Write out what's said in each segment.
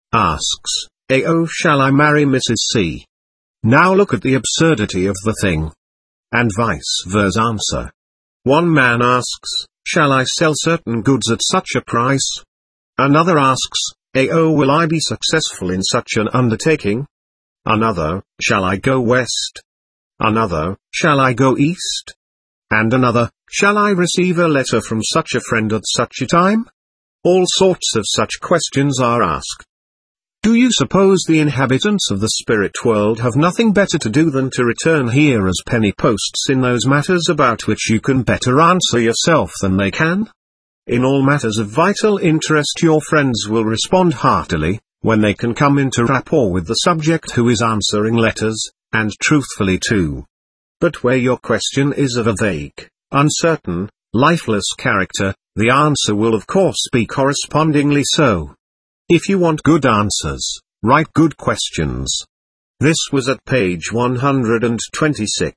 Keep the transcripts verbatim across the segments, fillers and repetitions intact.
asks, A O shall I marry Missus C? Now look at the absurdity of the thing. And vice versa answer. One man asks, shall I sell certain goods at such a price? Another asks, A O will I be successful in such an undertaking? Another, shall I go west? Another, shall I go east? And another, shall I receive a letter from such a friend at such a time? All sorts of such questions are asked. Do you suppose the inhabitants of the spirit world have nothing better to do than to return here as penny posts in those matters about which you can better answer yourself than they can? In all matters of vital interest your friends will respond heartily, when they can come into rapport with the subject who is answering letters, and truthfully too. But where your question is of a vague, uncertain, lifeless character, the answer will of course be correspondingly so. If you want good answers, write good questions. This was at page one hundred twenty-six.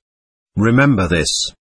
Remember this.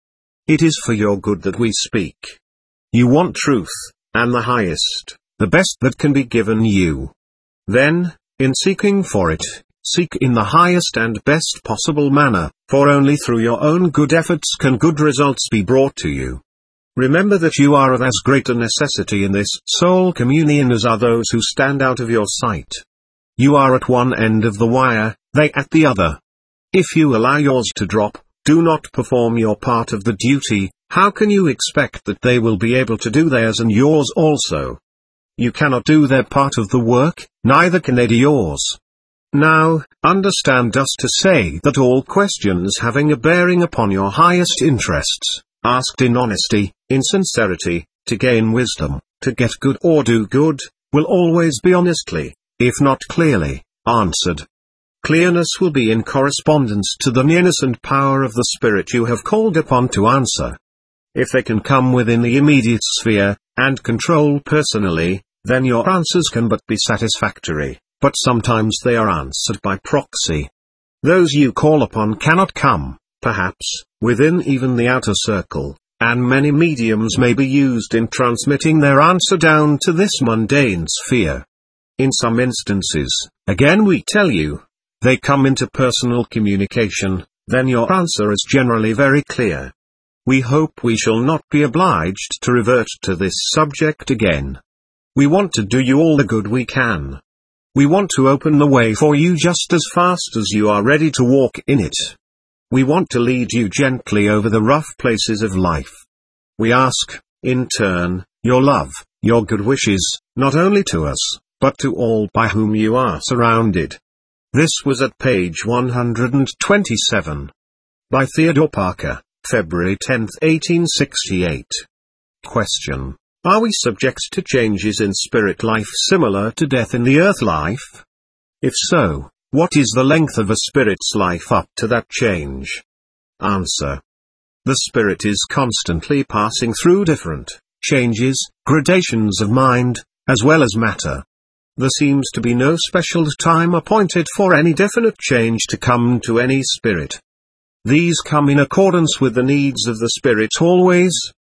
It is for your good that we speak. You want truth, and the highest, the best that can be given you. Then, in seeking for it, seek in the highest and best possible manner, for only through your own good efforts can good results be brought to you. Remember that you are of as great a necessity in this soul communion as are those who stand out of your sight. You are at one end of the wire, they at the other. If you allow yours to drop, do not perform your part of the duty, how can you expect that they will be able to do theirs and yours also? You cannot do their part of the work, neither can they do yours. Now, understand us to say that all questions having a bearing upon your highest interests, asked in honesty, in sincerity, to gain wisdom, to get good or do good, will always be honestly, if not clearly, answered. Clearness will be in correspondence to the nearness and power of the spirit you have called upon to answer. If they can come within the immediate sphere, and control personally, then your answers can but be satisfactory, but sometimes they are answered by proxy. Those you call upon cannot come, perhaps, within even the outer circle, and many mediums may be used in transmitting their answer down to this mundane sphere. In some instances, again we tell you, they come into personal communication, then your answer is generally very clear. We hope we shall not be obliged to revert to this subject again. We want to do you all the good we can. We want to open the way for you just as fast as you are ready to walk in it. We want to lead you gently over the rough places of life. We ask, in turn, your love, your good wishes, not only to us, but to all by whom you are surrounded. This was at page one hundred twenty-seven. By Theodore Parker, February tenth eighteen sixty-eight. Question. Are we subject to changes in spirit life similar to death in the earth life? If so, what is the length of a spirit's life up to that change? Answer. The spirit is constantly passing through different changes, gradations of mind, as well as matter. There seems to be no special time appointed for any definite change to come to any spirit. These come in accordance with the needs of the spirit always.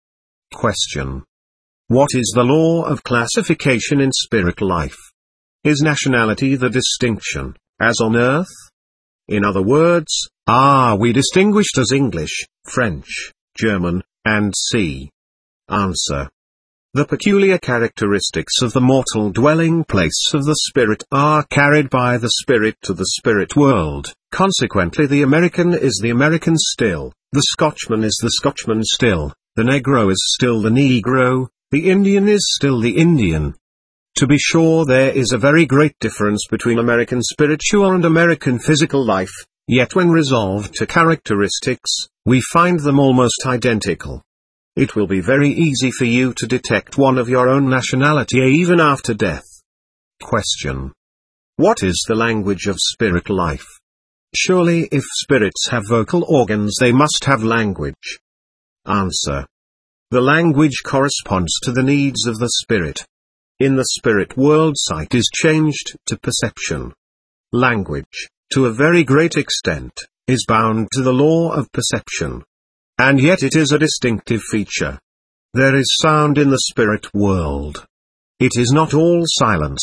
Question. What is the law of classification in spirit life? Is nationality the distinction, as on earth? In other words, are we distinguished as English, French, German, and C? Answer. The peculiar characteristics of the mortal dwelling place of the spirit are carried by the spirit to the spirit world, consequently the American is the American still, the Scotchman is the Scotchman still, the Negro is still the Negro, the Indian is still the Indian. To be sure there is a very great difference between American spiritual and American physical life, yet when resolved to characteristics, we find them almost identical. It will be very easy for you to detect one of your own nationality even after death. Question. What is the language of spirit life? Surely if spirits have vocal organs they must have language. Answer. The language corresponds to the needs of the spirit. In the spirit world sight is changed to perception. Language, to a very great extent, is bound to the law of perception. And yet it is a distinctive feature. There is sound in the spirit world. It is not all silence,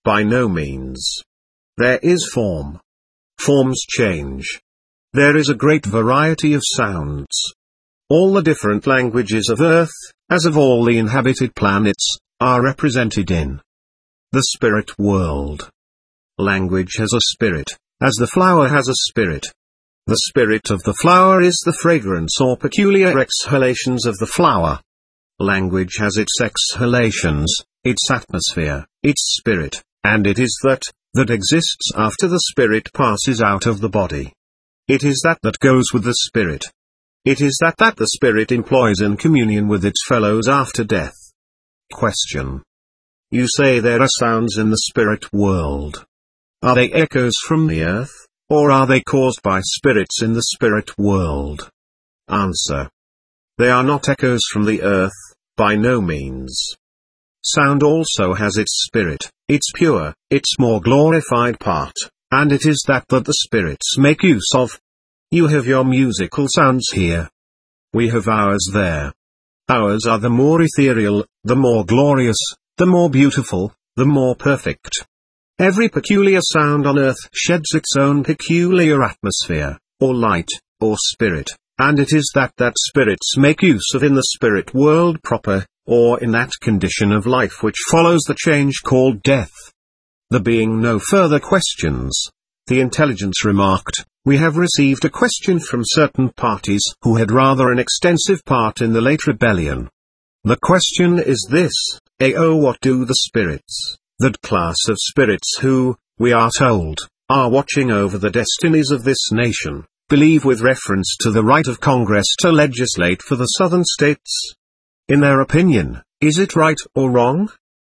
By no means. There is form. Forms change. There is a great variety of sounds. All the different languages of Earth, as of all the inhabited planets, are represented in the spirit world. Language has a spirit, as the flower has a spirit. The spirit of the flower is the fragrance or peculiar exhalations of the flower. Language has its exhalations, its atmosphere, its spirit, and it is that, that exists after the spirit passes out of the body. It is that that goes with the spirit. It is that that the spirit employs in communion with its fellows after death. Question. You say there are sounds in the spirit world. Are they echoes from the earth, or are they caused by spirits in the spirit world? Answer. They are not echoes from the earth, by no means. Sound also has its spirit, its pure, its more glorified part, and it is that that the spirits make use of. You have your musical sounds here. We have ours there. Ours are the more ethereal, the more glorious, the more beautiful, the more perfect. Every peculiar sound on earth sheds its own peculiar atmosphere, or light, or spirit, and it is that that spirits make use of in the spirit world proper, or in that condition of life which follows the change called death. There being no further questions, the intelligence remarked, we have received a question from certain parties who had rather an extensive part in the late rebellion. The question is this, A O what do the spirits, that class of spirits who, we are told, are watching over the destinies of this nation, believe with reference to the right of Congress to legislate for the southern states? In their opinion, is it right or wrong?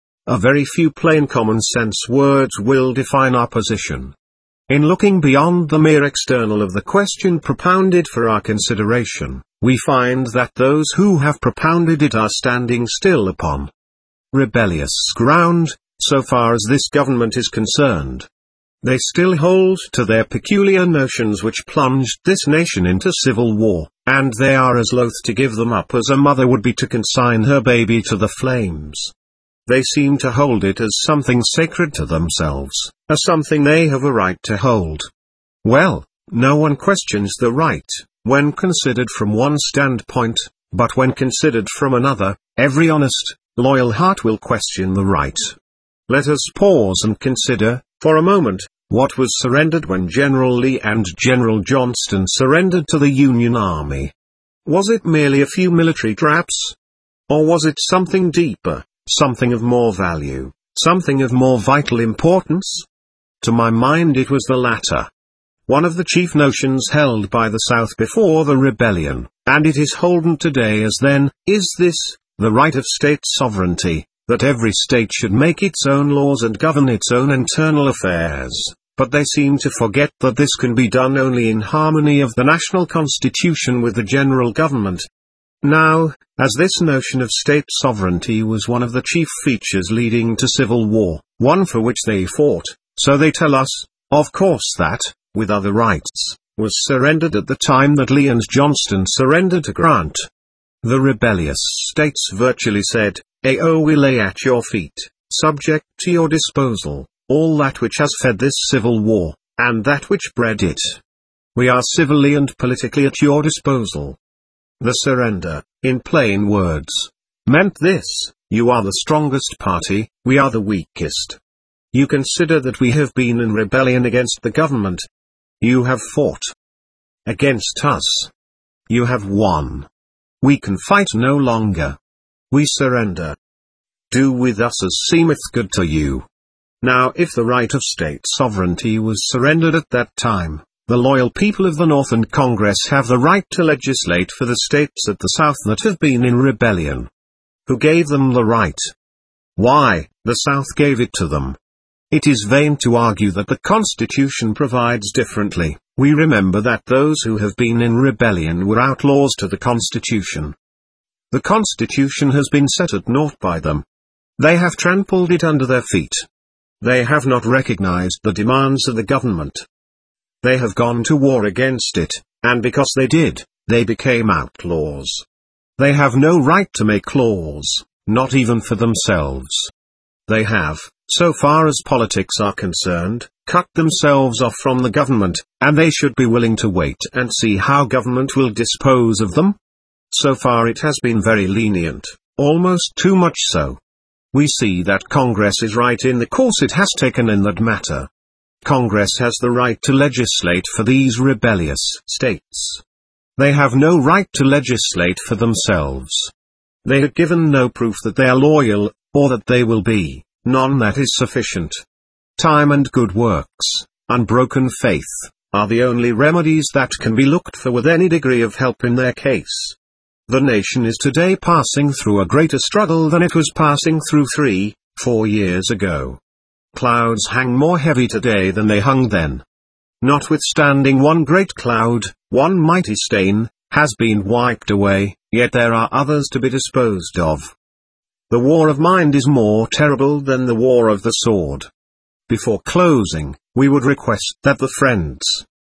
A very few plain common sense words will define our position. In looking beyond the mere external of the question propounded for our consideration, we find that those who have propounded it are standing still upon rebellious ground, so far as this government is concerned. They still hold to their peculiar notions which plunged this nation into civil war, and they are as loath to give them up as a mother would be to consign her baby to the flames. They seem to hold it as something sacred to themselves, as something they have a right to hold. Well, no one questions the right, when considered from one standpoint, but when considered from another, every honest, loyal heart will question the right. Let us pause and consider, for a moment, what was surrendered when General Lee and General Johnston surrendered to the Union Army. Was it merely a few military traps? Or was it something deeper, something of more value, something of more vital importance? To my mind it was the latter. One of the chief notions held by the South before the rebellion, and it is holden today as then, is this, the right of state sovereignty, that every state should make its own laws and govern its own internal affairs, but they seem to forget that this can be done only in harmony of the national constitution with the general government. Now, as this notion of state sovereignty was one of the chief features leading to civil war, one for which they fought, so they tell us, of course that, with other rights, was surrendered at the time that Lee and Johnston surrendered to Grant. The rebellious states virtually said, A O we lay at your feet, subject to your disposal, all that which has fed this civil war, and that which bred it. We are civilly and politically at your disposal. The surrender, in plain words, meant this, you are the strongest party, we are the weakest. You consider that we have been in rebellion against the government. You have fought against us. You have won. We can fight no longer. We surrender. Do with us as seemeth good to you. Now if the right of state sovereignty was surrendered at that time, the loyal people of the North and Congress have the right to legislate for the states at the South that have been in rebellion. Who gave them the right? Why, the South gave it to them. It is vain to argue that the Constitution provides differently. We remember that those who have been in rebellion were outlaws to the Constitution. The Constitution has been set at naught by them. They have trampled it under their feet. They have not recognized the demands of the government. They have gone to war against it, and because they did, they became outlaws. They have no right to make laws, not even for themselves. They have, so far as politics are concerned, cut themselves off from the government, and they should be willing to wait and see how government will dispose of them? So far it has been very lenient, almost too much so. We see that Congress is right in the course it has taken in that matter. Congress has the right to legislate for these rebellious states. They have no right to legislate for themselves. They have given no proof that they are loyal, or that they will be. None that is sufficient. Time and good works, unbroken faith, are the only remedies that can be looked for with any degree of help in their case. The nation is today passing through a greater struggle than it was passing through three, four years ago. Clouds hang more heavy today than they hung then. Notwithstanding one great cloud, one mighty stain, has been wiped away, yet there are others to be disposed of. The war of mind is more terrible than the war of the sword. Before closing, we would request that the friends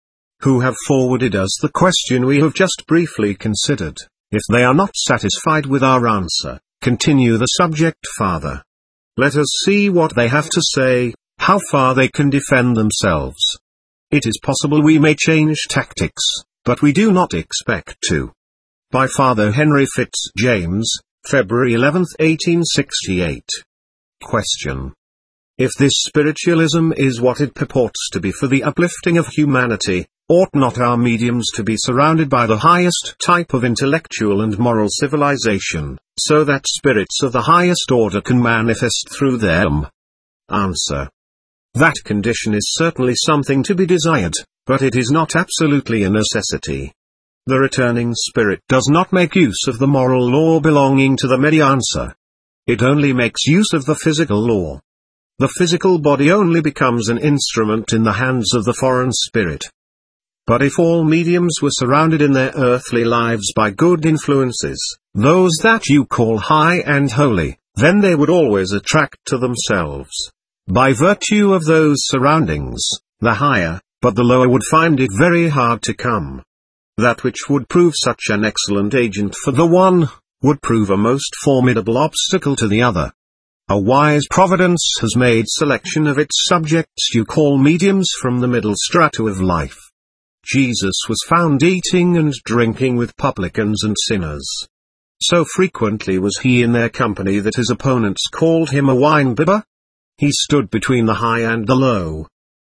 who have forwarded us the question we have just briefly considered, if they are not satisfied with our answer, continue the subject farther. Let us see what they have to say, how far they can defend themselves. It is possible we may change tactics, but we do not expect to. By Father Henry Fitz James, February eleventh eighteen sixty-eight. Question. If this spiritualism is what it purports to be for the uplifting of humanity, ought not our mediums to be surrounded by the highest type of intellectual and moral civilization, so that spirits of the highest order can manifest through them? Answer. That condition is certainly something to be desired, but it is not absolutely a necessity. The returning spirit does not make use of the moral law belonging to the Mediancer. It only makes use of the physical law. The physical body only becomes an instrument in the hands of the foreign spirit. But if all mediums were surrounded in their earthly lives by good influences, those that you call high and holy, then they would always attract to themselves, by virtue of those surroundings, the higher, but the lower would find it very hard to come. That which would prove such an excellent agent for the one, would prove a most formidable obstacle to the other. A wise providence has made selection of its subjects you call mediums from the middle strata of life. Jesus was found eating and drinking with publicans and sinners. So frequently was he in their company that his opponents called him a wine-bibber. He stood between the high and the low.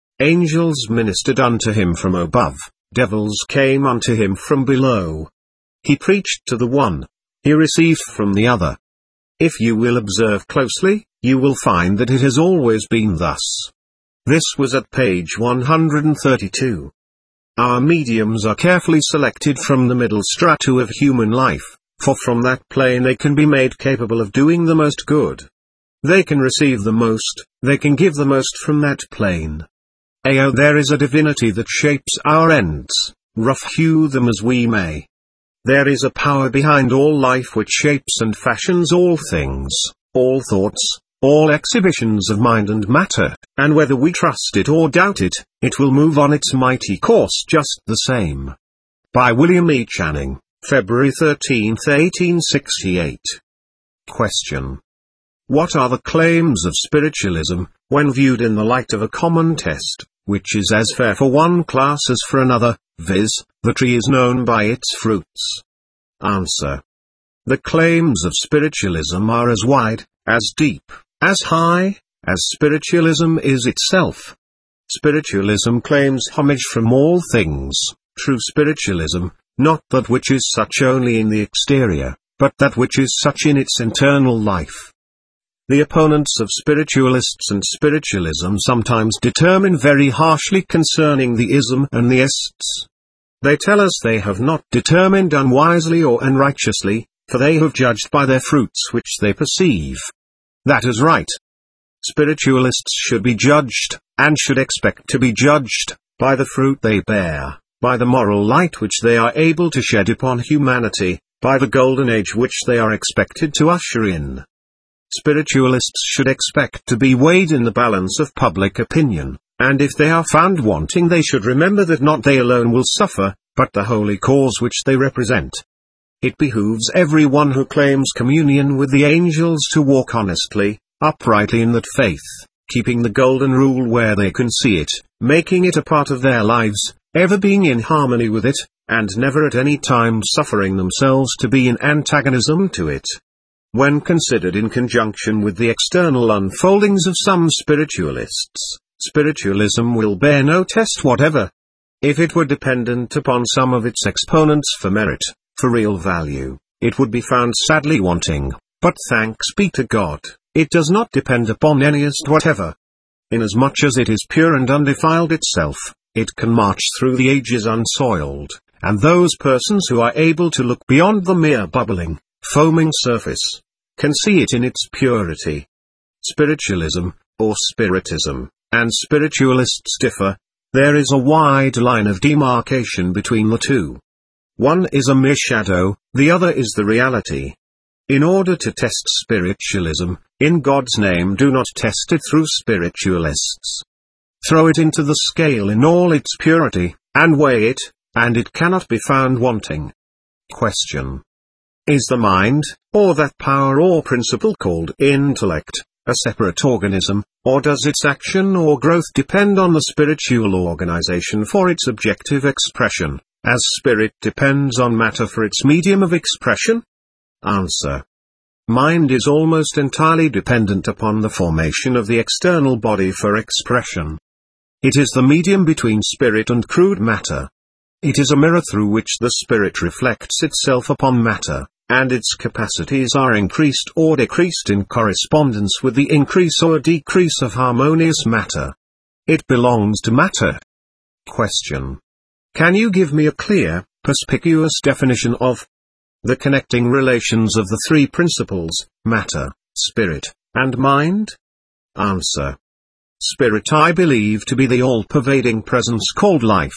Angels ministered unto him from above, devils came unto him from below. He preached to the one, he received from the other. If you will observe closely, you will find that it has always been thus. This was at page one hundred thirty-two. Our mediums are carefully selected from the middle strata of human life, for from that plane they can be made capable of doing the most good. They can receive the most, they can give the most from that plane. Ao, there is a divinity that shapes our ends, rough hew them as we may. There is a power behind all life which shapes and fashions all things, all thoughts, all exhibitions of mind and matter, and whether we trust it or doubt it, it will move on its mighty course just the same. By William E. Channing, February thirteenth eighteen sixty-eight. Question. What are the claims of spiritualism, when viewed in the light of a common test, which is as fair for one class as for another, viz., the tree is known by its fruits? Answer. The claims of spiritualism are as wide, as deep, as high, as spiritualism is itself. Spiritualism claims homage from all things, true spiritualism, not that which is such only in the exterior, but that which is such in its internal life. The opponents of spiritualists and spiritualism sometimes determine very harshly concerning the ism and the ists. They tell us they have not determined unwisely or unrighteously, for they have judged by their fruits which they perceive. That is right. Spiritualists should be judged, and should expect to be judged, by the fruit they bear, by the moral light which they are able to shed upon humanity, by the golden age which they are expected to usher in. Spiritualists should expect to be weighed in the balance of public opinion, and if they are found wanting they should remember that not they alone will suffer, but the holy cause which they represent. It behooves every one who claims communion with the angels to walk honestly, uprightly in that faith, keeping the golden rule where they can see it, making it a part of their lives, ever being in harmony with it, and never at any time suffering themselves to be in antagonism to it. When considered in conjunction with the external unfoldings of some spiritualists, spiritualism will bear no test whatever. If it were dependent upon some of its exponents for merit, for real value, it would be found sadly wanting, but thanks be to God, it does not depend upon any as whatever. Inasmuch as it is pure and undefiled itself, it can march through the ages unsoiled, and those persons who are able to look beyond the mere bubbling, foaming surface, can see it in its purity. Spiritualism, or spiritism, and spiritualists differ. There is a wide line of demarcation between the two. One is a mere shadow, the other is the reality. In order to test spiritualism, in God's name do not test it through spiritualists. Throw it into the scale in all its purity, and weigh it, and it cannot be found wanting. Question. Is the mind, or that power or principle called intellect, a separate organism, or does its action or growth depend on the spiritual organization for its objective expression, as spirit depends on matter for its medium of expression? Answer. Mind is almost entirely dependent upon the formation of the external body for expression. It is the medium between spirit and crude matter. It is a mirror through which the spirit reflects itself upon matter, and its capacities are increased or decreased in correspondence with the increase or decrease of harmonious matter. It belongs to matter. Question. Can you give me a clear, perspicuous definition of the connecting relations of the three principles, matter, spirit, and mind? Answer. Spirit I believe to be the all-pervading presence called life.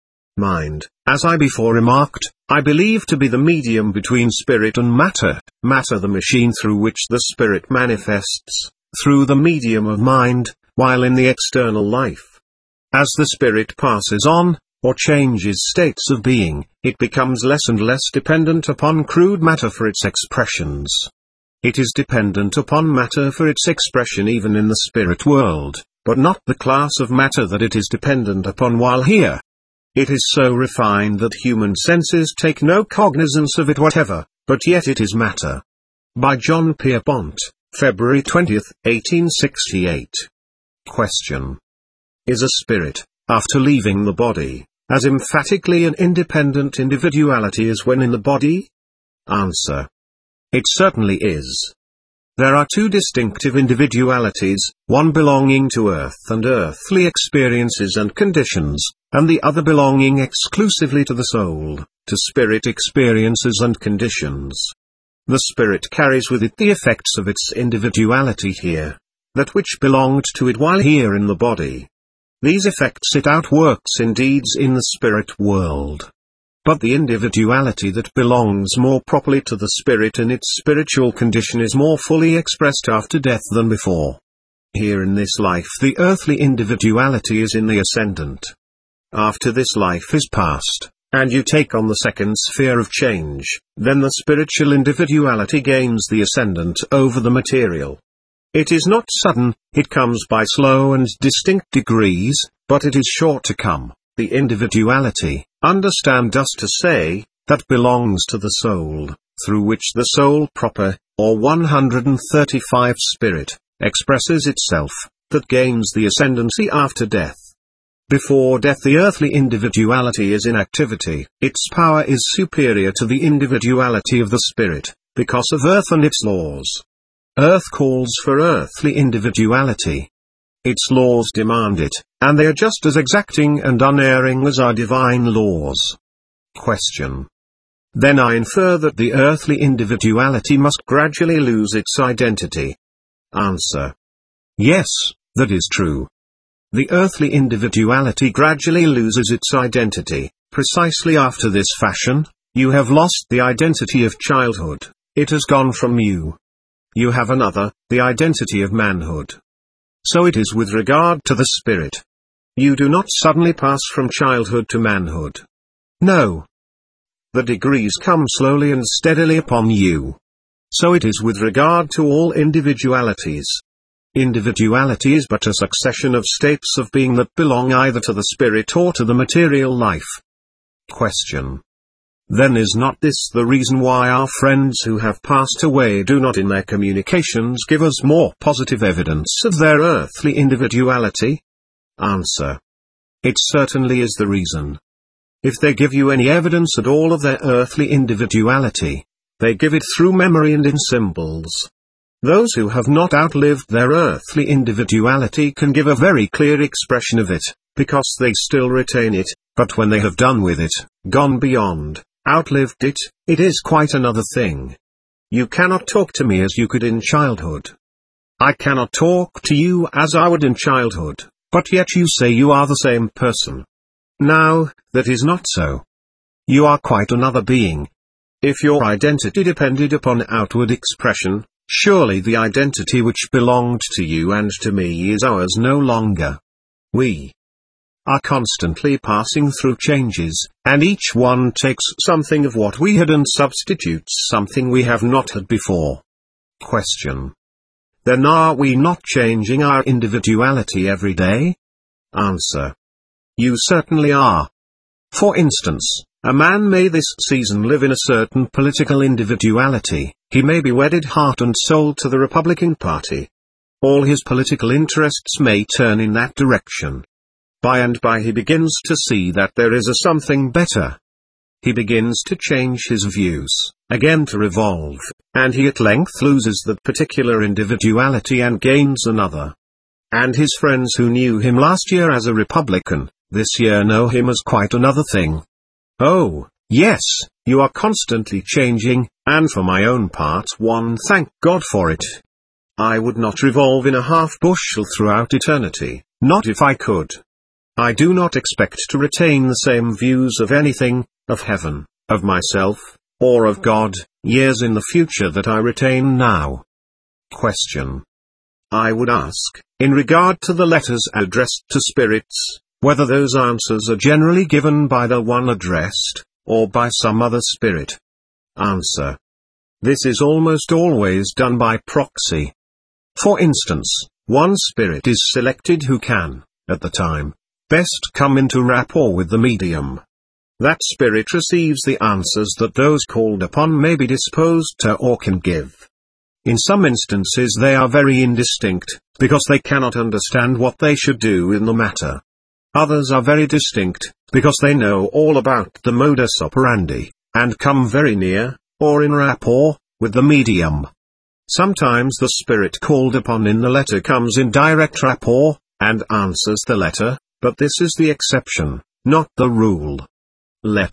Mind, as I before remarked, I believe to be the medium between spirit and matter, matter the machine through which the spirit manifests, through the medium of mind, while in the external life. As the spirit passes on, or changes states of being, it becomes less and less dependent upon crude matter for its expressions. It is dependent upon matter for its expression even in the spirit world, but not the class of matter that it is dependent upon while here. It is so refined that human senses take no cognizance of it whatever, but yet it is matter. By John Pierpont, February twentieth, eighteen sixty-eight. Question. Is a spirit, after leaving the body, as emphatically an independent individuality as when in the body? Answer. It certainly is. There are two distinctive individualities, one belonging to earth and earthly experiences and conditions, and the other belonging exclusively to the soul, to spirit experiences and conditions. The spirit carries with it the effects of its individuality here, that which belonged to it while here in the body. These effects it outworks in deeds in the spirit world. But the individuality that belongs more properly to the spirit in its spiritual condition is more fully expressed after death than before. Here in this life the earthly individuality is in the ascendant. After this life is past, and you take on the second sphere of change, then the spiritual individuality gains the ascendant over the material. It is not sudden, it comes by slow and distinct degrees, but it is sure to come. The individuality, understand us to say, that belongs to the soul, through which the soul proper, or one hundred thirty-five spirit, expresses itself, that gains the ascendancy after death. Before death the earthly individuality is in activity, its power is superior to the individuality of the spirit, because of earth and its laws. Earth calls for earthly individuality. Its laws demand it, and they are just as exacting and unerring as our divine laws. Question. Then I infer that the earthly individuality must gradually lose its identity. Answer. Yes, that is true. The earthly individuality gradually loses its identity, precisely after this fashion. You have lost the identity of childhood, it has gone from you. You have another, the identity of manhood. So it is with regard to the spirit. You do not suddenly pass from childhood to manhood. No. The degrees come slowly and steadily upon you. So it is with regard to all individualities. Individuality is but a succession of states of being that belong either to the spirit or to the material life. Question. Then is not this the reason why our friends who have passed away do not in their communications give us more positive evidence of their earthly individuality? Answer. It certainly is the reason. If they give you any evidence at all of their earthly individuality, they give it through memory and in symbols. Those who have not outlived their earthly individuality can give a very clear expression of it, because they still retain it, but when they have done with it, gone beyond, outlived it, it is quite another thing. You cannot talk to me as you could in childhood. I cannot talk to you as I would in childhood, but yet you say you are the same person. Now, that is not so. You are quite another being. If your identity depended upon outward expression, surely the identity which belonged to you and to me is ours no longer. We are constantly passing through changes, and each one takes something of what we had and substitutes something we have not had before. Question. Then are we not changing our individuality every day? Answer. You certainly are. For instance, a man may this season live in a certain political individuality. He may be wedded heart and soul to the Republican Party. All his political interests may turn in that direction. By and by he begins to see that there is a something better. He begins to change his views, again to revolve, and he at length loses that particular individuality and gains another. And his friends who knew him last year as a Republican, this year know him as quite another thing. Oh, yes, you are constantly changing, and for my own part one thank God for it. I would not revolve in a half bushel throughout eternity, not if I could. I do not expect to retain the same views of anything, of heaven, of myself, or of God, years in the future that I retain now. Question. I would ask, in regard to the letters addressed to spirits, whether those answers are generally given by the one addressed, or by some other spirit. Answer. This is almost always done by proxy. For instance, one spirit is selected who can, at the time, best come into rapport with the medium. That spirit receives the answers that those called upon may be disposed to or can give. In some instances they are very indistinct, because they cannot understand what they should do in the matter. Others are very distinct, because they know all about the modus operandi, and come very near, or in rapport, with the medium. Sometimes the spirit called upon in the letter comes in direct rapport, and answers the letter, but this is the exception, not the rule. Let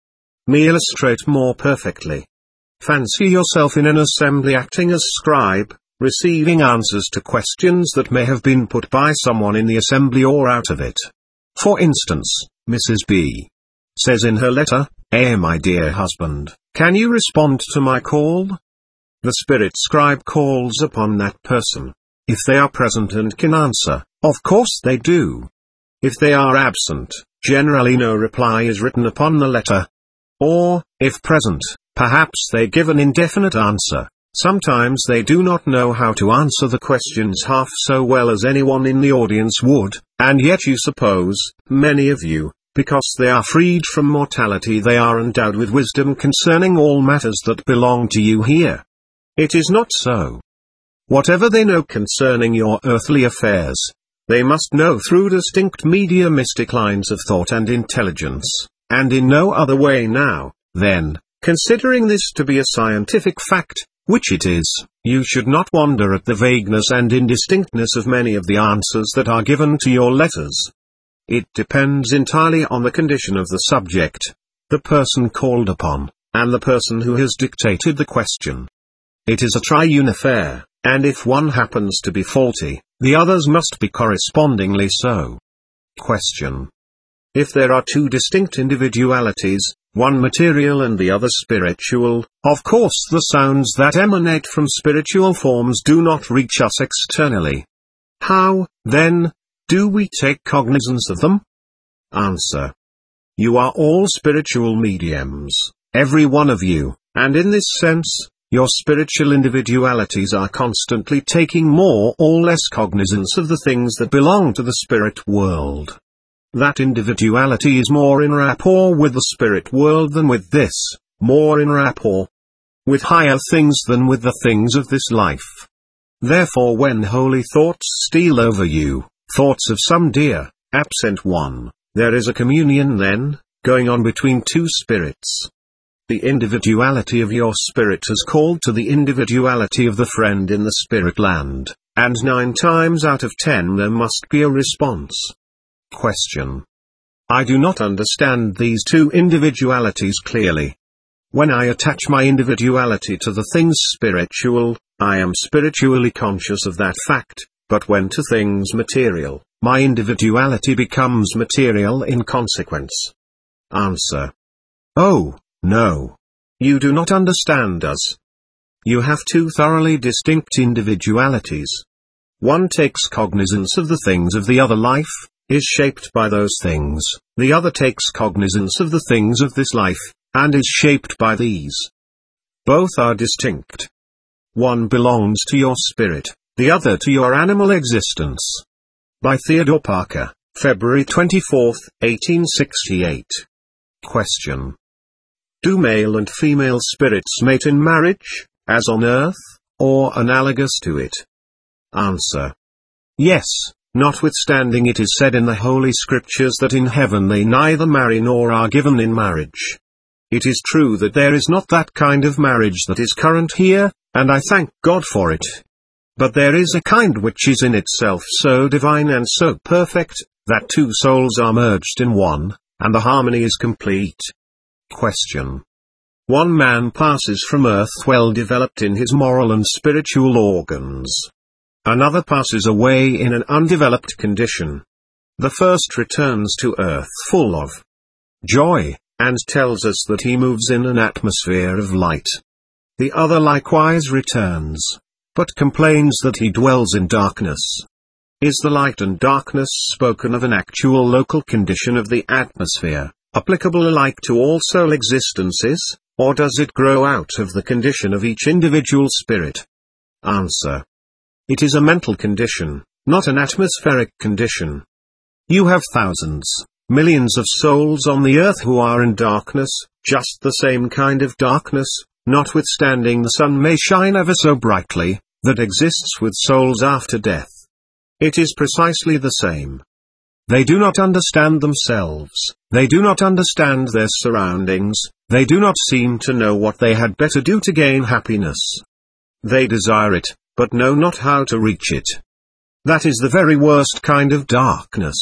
me illustrate more perfectly. Fancy yourself in an assembly acting as scribe, receiving answers to questions that may have been put by someone in the assembly or out of it. For instance, Missus B says in her letter, "Eh, my dear husband, can you respond to my call?" The spirit scribe calls upon that person. If they are present and can answer, of course they do. If they are absent, generally no reply is written upon the letter. Or, if present, perhaps they give an indefinite answer. Sometimes they do not know how to answer the questions half so well as anyone in the audience would, and yet you suppose, many of you, because they are freed from mortality they are endowed with wisdom concerning all matters that belong to you here. It is not so. Whatever they know concerning your earthly affairs, they must know through distinct mediumistic lines of thought and intelligence, and in no other way now. Then, considering this to be a scientific fact, which it is, you should not wonder at the vagueness and indistinctness of many of the answers that are given to your letters. It depends entirely on the condition of the subject, the person called upon, and the person who has dictated the question. It is a triune affair, and if one happens to be faulty, the others must be correspondingly so. Question. If there are two distinct individualities, one material and the other spiritual, of course the sounds that emanate from spiritual forms do not reach us externally. How, then, do we take cognizance of them? Answer. You are all spiritual mediums, every one of you, and in this sense, Your spiritual individualities are constantly taking more or less cognizance of the things that belong to the spirit world. That individuality is more in rapport with the spirit world than with this, more in rapport with higher things than with the things of this life. Therefore when holy thoughts steal over you, thoughts of some dear, absent one, there is a communion then, going on between two spirits. The individuality of your spirit has called to the individuality of the friend in the spirit land, and nine times out of ten there must be a response. Question. I do not understand these two individualities clearly. When I attach my individuality to the things spiritual, I am spiritually conscious of that fact, but when to things material, my individuality becomes material in consequence. Answer. Oh, no. You do not understand us. You have two thoroughly distinct individualities. One takes cognizance of the things of the other life, is shaped by those things, the other takes cognizance of the things of this life, and is shaped by these. Both are distinct. One belongs to your spirit, the other to your animal existence. By Theodore Parker, February twenty-fourth, eighteen sixty-eight. Question. Do male and female spirits mate in marriage, as on earth, or analogous to it? Answer. Yes, notwithstanding it is said in the Holy Scriptures that in heaven they neither marry nor are given in marriage. It is true that there is not that kind of marriage that is current here, and I thank God for it. But there is a kind which is in itself so divine and so perfect, that two souls are merged in one, and the harmony is complete. Question. One man passes from earth well developed in his moral and spiritual organs. Another passes away in an undeveloped condition. The first returns to earth full of joy, and tells us that he moves in an atmosphere of light. The other likewise returns, but complains that he dwells in darkness. Is the light and darkness spoken of an actual local condition of the atmosphere, applicable alike to all soul existences, or does it grow out of the condition of each individual spirit? Answer. It is a mental condition, not an atmospheric condition. You have thousands, millions of souls on the earth who are in darkness, just the same kind of darkness, notwithstanding the sun may shine ever so brightly, that exists with souls after death. It is precisely the same. They do not understand themselves, they do not understand their surroundings, they do not seem to know what they had better do to gain happiness. They desire it, but know not how to reach it. That is the very worst kind of darkness.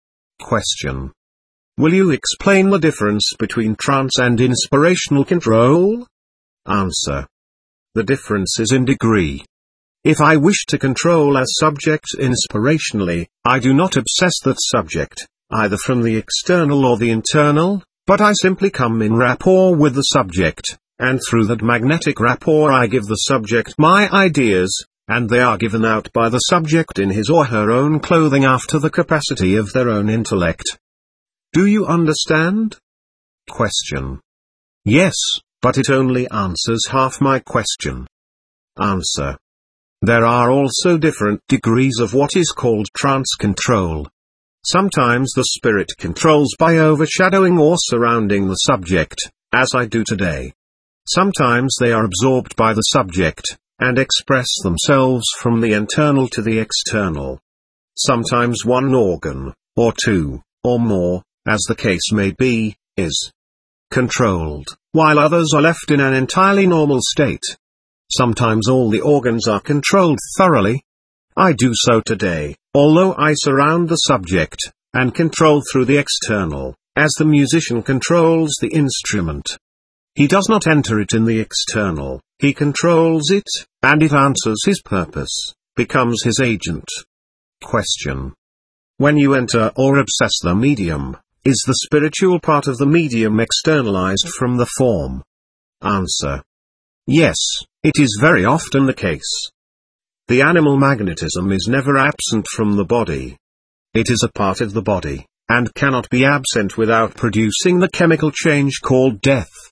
Question. Will you explain the difference between trance and inspirational control? Answer. The difference is in degree. If I wish to control a subject inspirationally, I do not obsess that subject, either from the external or the internal, but I simply come in rapport with the subject, and through that magnetic rapport I give the subject my ideas, and they are given out by the subject in his or her own clothing after the capacity of their own intellect. Do you understand? Question. Yes, but it only answers half my question. Answer. There are also different degrees of what is called trance control. Sometimes the spirit controls by overshadowing or surrounding the subject, as I do today. Sometimes they are absorbed by the subject, and express themselves from the internal to the external. Sometimes one organ, or two, or more, as the case may be, is controlled, while others are left in an entirely normal state. Sometimes all the organs are controlled thoroughly. I do so today, although I surround the subject, and control through the external, as the musician controls the instrument. He does not enter it in the external, he controls it, and it answers his purpose, becomes his agent. Question. When you enter or obsess the medium, is the spiritual part of the medium externalized from the form? Answer. Yes, it is very often the case. The animal magnetism is never absent from the body. It is a part of the body, and cannot be absent without producing the chemical change called death.